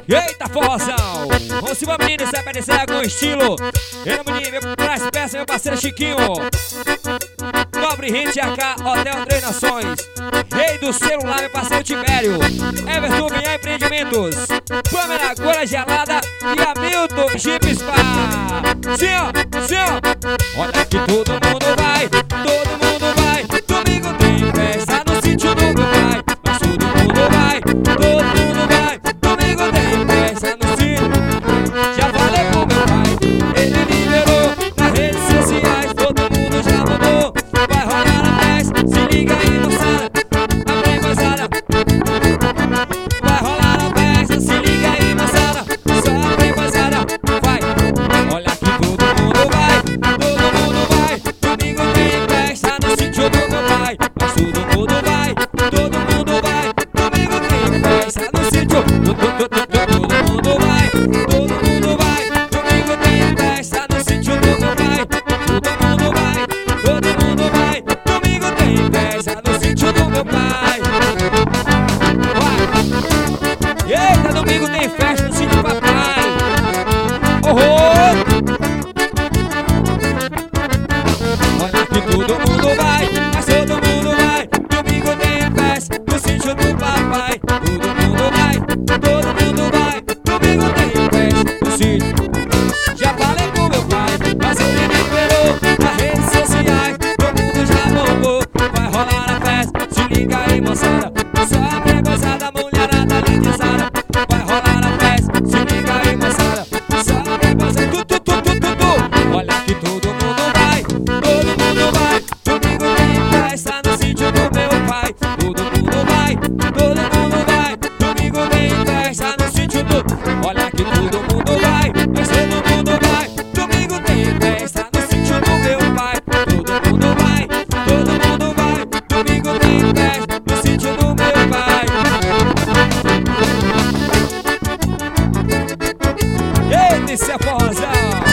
Eita, forrozão! Vamos embora, menino, você vai aparecer com estilo. Ei, menino, traz peça, meu parceiro Chiquinho. Nobre Rente AK, Hotel Três Nações. Rei do celular, meu parceiro Tibério. Everton Vinhar Empreendimentos. Pâmela Agora Gelada e Hamilton Jeep Spa. Sim, ó, sim, ó. Olha que todo mundo vai, todo mundo vai. Domingo tem festa no sítio do meu pai. Mas todo mundo vai, todo mundo vai. Domingo tem festa no sítio. Já falei com meu pai, ele liberou nas redes sociais. Todo mundo já mudou. Vai rolar a festa, se liga aí, moçada. A bem moçada. Vai rolar a festa, se liga aí, moçada. Só a bem moçada. Vai, olha que todo mundo vai, todo mundo vai. Domingo tem festa no sítio do meu pai. Mas todo mundo vai, todo mundo vai. Domingo tem festa no sítio. Todo mundo vai, todo mundo vai. Domingo tem festa no sítio do meu pai. Todo mundo vai, todo mundo vai. Domingo tem festa no sítio do meu pai. Vai. Eita, domingo tem festa no sítio do papai. Horror! Olha que todo mundo vai, mas todo mundo vai. Domingo tem festa no sítio do papai. Todo mundo vai, todo mundo vai. Domingo tem festa no sítio. Já falei com meu pai, mas ele liberou nas redes sociais. Todo mundo já bombou. Vai rolar a festa, se liga aí, moçada. Só a pregosada, mulherada lindizada. Vai rolar a festa, se liga aí, moçada. Só a pregosada, olha que todo mundo vai, todo mundo vai. Domingo tem festa no sítio do meu pai. Todo mundo vai, todo mundo vai. Domingo tem festa no sítio do. Olha que todo mundo vai, mas todo mundo vai. Domingo tem festa no sítio do meu pai. Todo mundo vai, todo mundo vai. Domingo tem festa no sítio do meu pai. Eita, esse é forrozão!